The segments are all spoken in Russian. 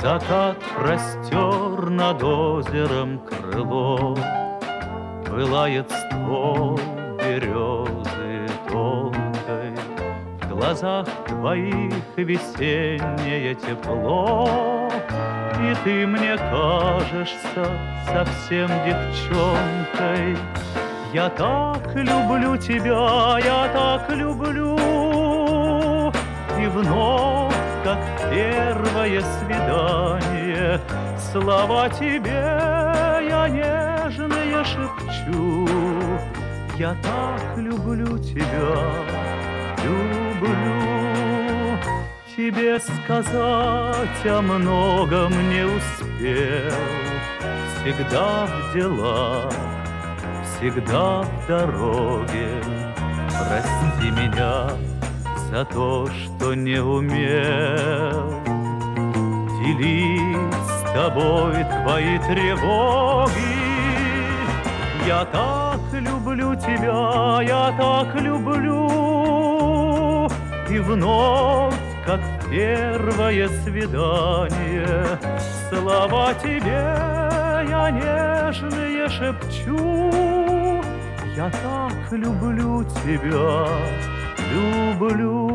Закат простер над озером крыло, пылает ствол березы тонкой, в глазах твоих весеннее тепло, и ты мне кажешься совсем девчонкой. Я так люблю тебя, я так люблю, и вновь, как первое свидание, слова тебе я нежные шепчу. Я так люблю тебя, люблю. Тебе сказать о многом не успел, всегда в делах, всегда в дороге. Прости меня за то, что не умел делить с тобой твои тревоги. Я так люблю тебя, я так люблю, и вновь, как первое свидание, слова тебе я нежные шепчу. Я так люблю тебя, люблю.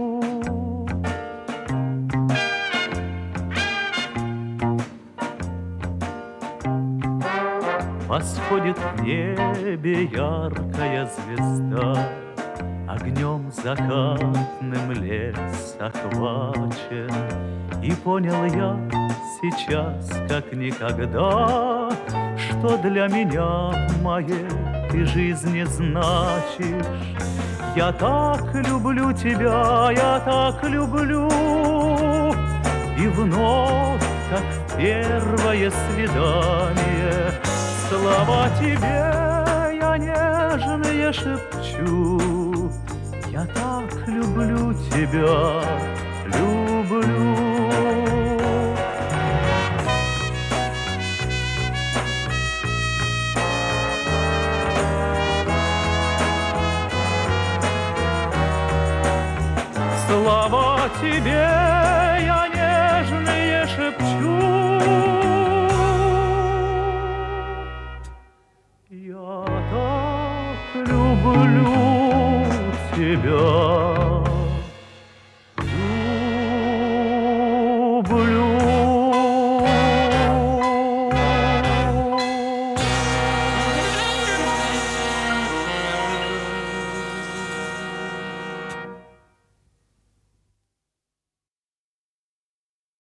Восходит в небе яркая звезда, огнем закатным лес охвачен. И понял я сейчас, как никогда, что для меня в моей ты жизни значишь. Я так люблю тебя, я так люблю, и вновь, как первое свидание, слова тебе я нежные шепчу. Я так люблю тебя, люблю. Слова тебе